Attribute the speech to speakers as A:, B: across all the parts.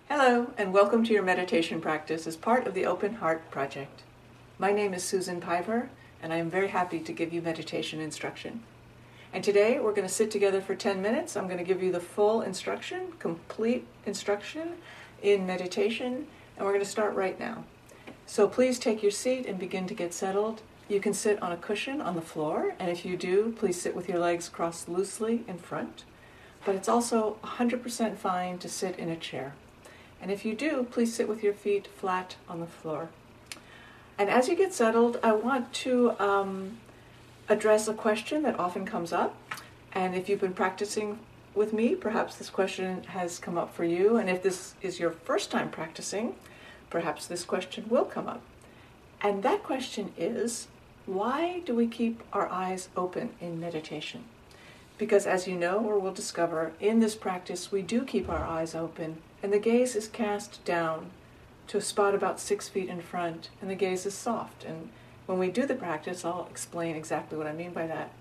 A: Hello, and welcome to your meditation practice as part of the Open Heart Project. My name is Susan Piver, and I am very happy to give you meditation instruction. And today we're going to sit together for 10 minutes. I'm going to give you the full instruction, complete instruction in meditation, and we're going to start right now. So please take your seat and begin to get settled. You can sit on a cushion on the floor, and if you do, please sit with your legs crossed loosely in front. But it's also 100% fine to sit in a chair. And if you do, please sit with your feet flat on the floor. And as you get settled, I want to address a question that often comes up. And if you've been practicing with me, perhaps this question has come up for you. And if this is your first time practicing, perhaps this question will come up. And that question is, why do we keep our eyes open in meditation? Because as you know, or we'll discover, in this practice we do keep our eyes open, and the gaze is cast down to a spot about 6 feet in front, and the gaze is soft. And when we do the practice, I'll explain exactly what I mean by that.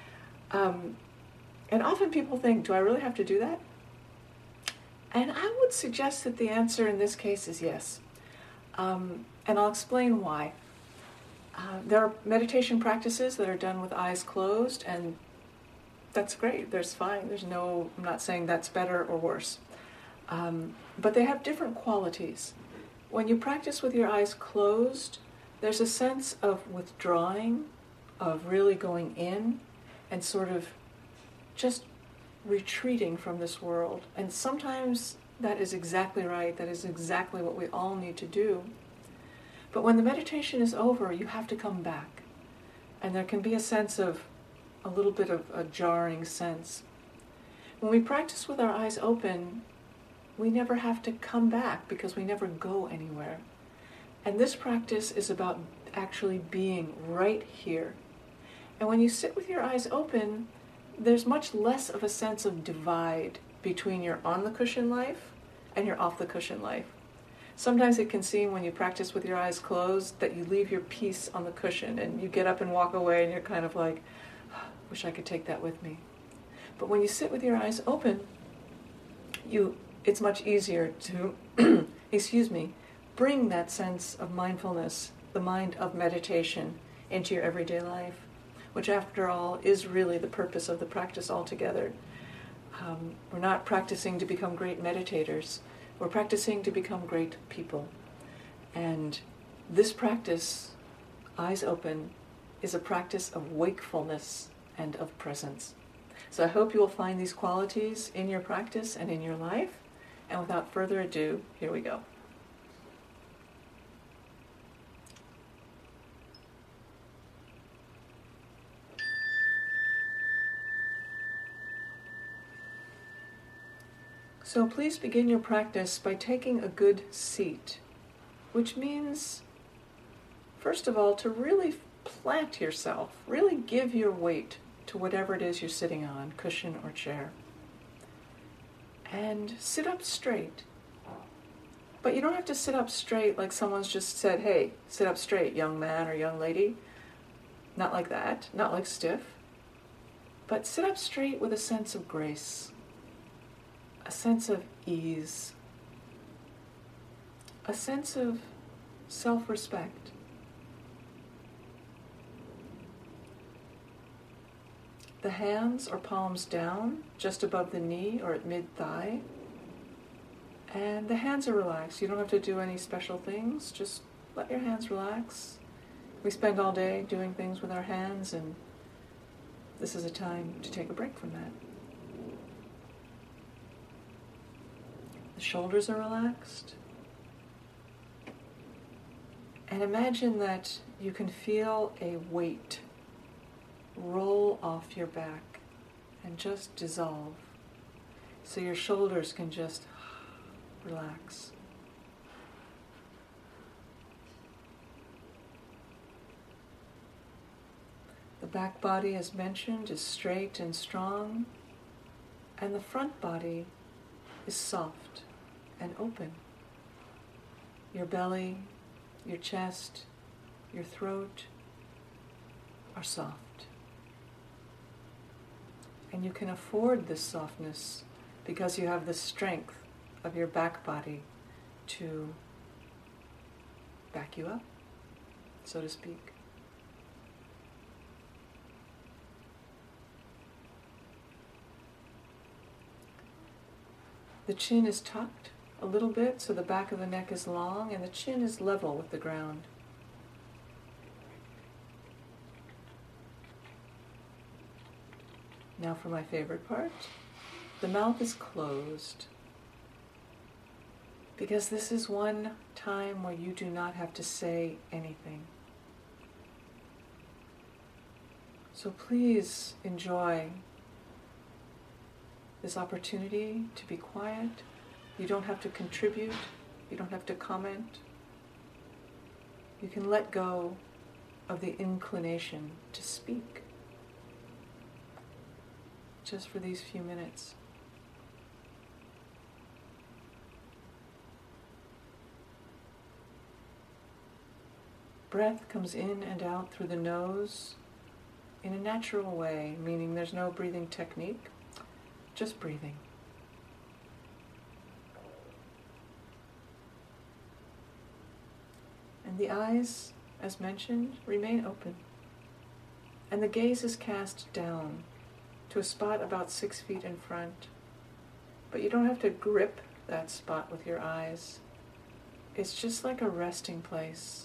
A: And often people think, do I really have to do that? And I would suggest that the answer in this case is yes. And I'll explain why. There are meditation practices that are done with eyes closed, and that's great, there's fine. I'm not saying that's better or worse. But they have different qualities. When you practice with your eyes closed, there's a sense of withdrawing, of really going in, and sort of just retreating from this world. And sometimes that is exactly right, that is exactly what we all need to do. But when the meditation is over, you have to come back. And there can be a sense of a little bit of a jarring sense. When we practice with our eyes open, we never have to come back because we never go anywhere. And this practice is about actually being right here. And when you sit with your eyes open, there's much less of a sense of divide between your on-the-cushion life and your off-the-cushion life. Sometimes it can seem when you practice with your eyes closed that you leave your piece on the cushion and you get up and walk away and you're kind of like, wish I could take that with me. But when you sit with your eyes open, it's much easier to, bring that sense of mindfulness, the mind of meditation, into your everyday life, which after all is really the purpose of the practice altogether. We're not practicing to become great meditators. We're practicing to become great people. And this practice, eyes open, is a practice of wakefulness and of presence. So I hope you will find these qualities in your practice and in your life. And without further ado, here we go. So please begin your practice by taking a good seat, which means, first of all, to really plant yourself, really give your weight to whatever it is you're sitting on, cushion or chair. And sit up straight. But you don't have to sit up straight like someone's just said, hey, sit up straight, young man or young lady. Not like that, not like stiff. But sit up straight with a sense of grace, a sense of ease, a sense of self-respect. The hands or palms down, just above the knee or at mid-thigh. And the hands are relaxed. You don't have to do any special things. Just let your hands relax. We spend all day doing things with our hands, and this is a time to take a break from that. The shoulders are relaxed. And imagine that you can feel a weight roll off your back and just dissolve, so your shoulders can just relax. The back body, as mentioned, is straight and strong, and the front body is soft and open. Your belly, your chest, your throat are soft. And you can afford this softness because you have the strength of your back body to back you up, so to speak. The chin is tucked a little bit, so the back of the neck is long and the chin is level with the ground. Now for my favorite part. The mouth is closed, because this is one time where you do not have to say anything. So please enjoy this opportunity to be quiet. You don't have to contribute. You don't have to comment. You can let go of the inclination to speak just for these few minutes. Breath comes in and out through the nose in a natural way, meaning there's no breathing technique, just breathing. And the eyes, as mentioned, remain open. And the gaze is cast down to a spot about 6 feet in front. But you don't have to grip that spot with your eyes. It's just like a resting place.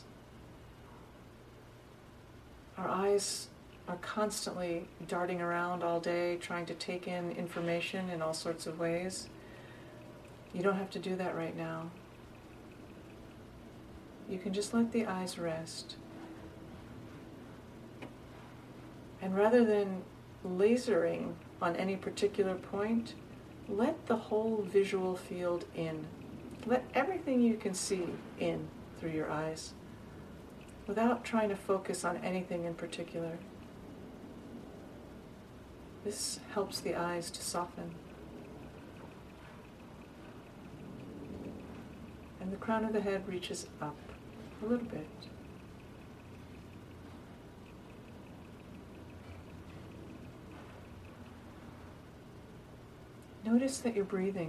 A: Our eyes are constantly darting around all day, trying to take in information in all sorts of ways. You don't have to do that right now. You can just let the eyes rest. And rather than lasering on any particular point, let the whole visual field in. Let everything you can see in through your eyes, without trying to focus on anything in particular. This helps the eyes to soften. And the crown of the head reaches up a little bit. Notice that you're breathing.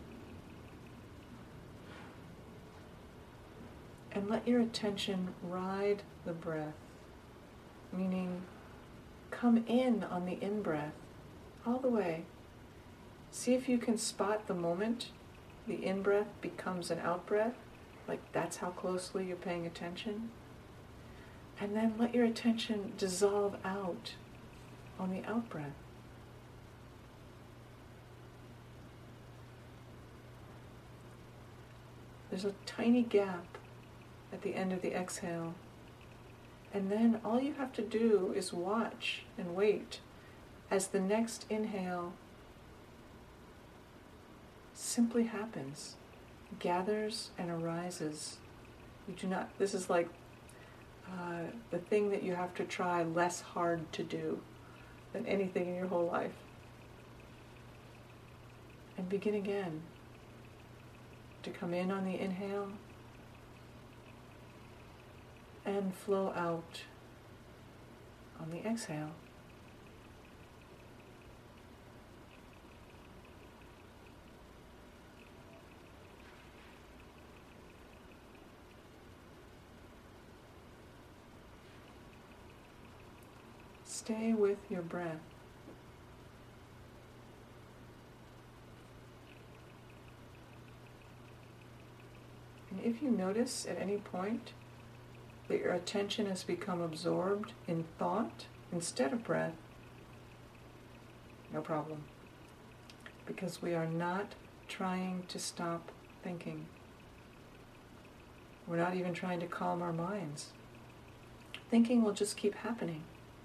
A: And let your attention ride the breath, meaning come in on the in-breath all the way. See if you can spot the moment the in-breath becomes an out-breath, like that's how closely you're paying attention. And then let your attention dissolve out on the out-breath. There's a tiny gap at the end of the exhale. And then all you have to do is watch and wait as the next inhale simply happens, gathers and arises. You do not, this is like the thing that you have to try less hard to do than anything in your whole life. And begin again to come in on the inhale and flow out on the exhale. Stay with your breath. And if you notice at any point that your attention has become absorbed in thought instead of breath, no problem. Because we are not trying to stop thinking. We're not even trying to calm our minds. Thinking will just keep happening.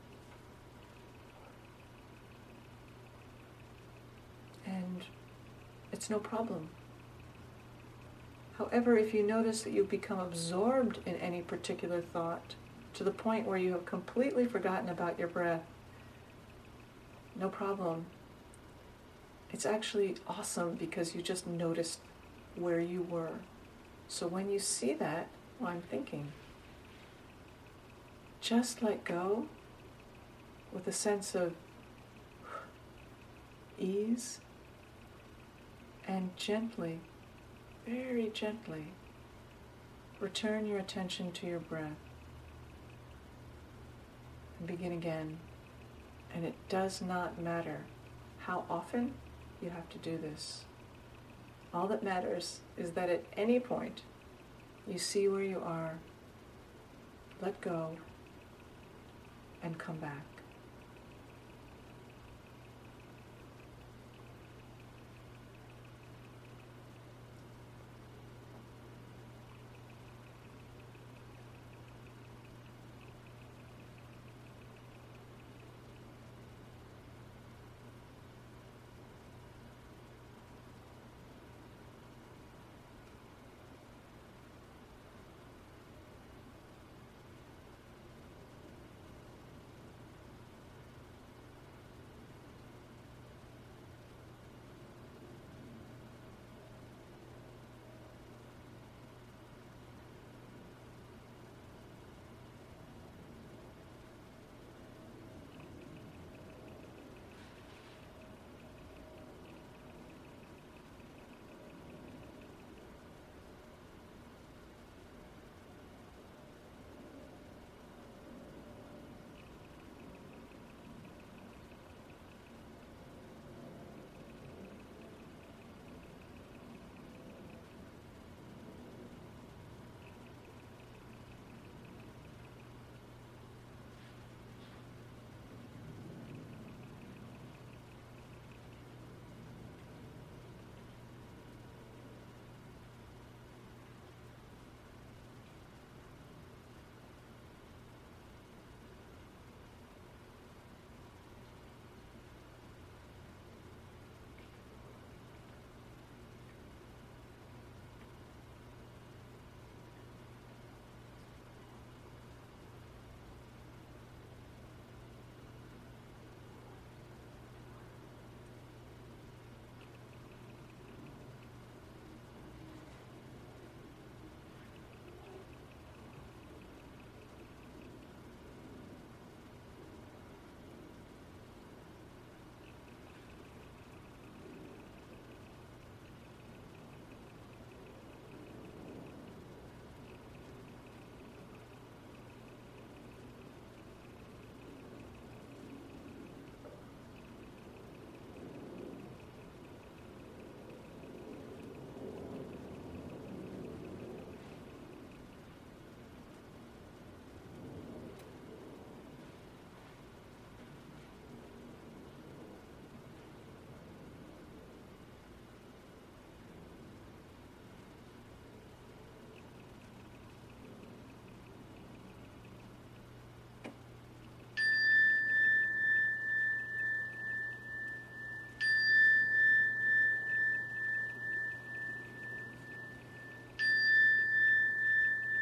A: And it's no problem. However, if you notice that you've become absorbed in any particular thought to the point where you have completely forgotten about your breath, no problem. It's actually awesome because you just noticed where you were. So when you see that, well, I'm thinking, just let go with a sense of ease and gently, very gently, return your attention to your breath and begin again. And it does not matter how often you have to do this. All that matters is that at any point you see where you are, let go, and come back.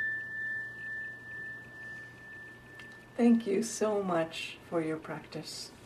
A: Thank you so much for your practice.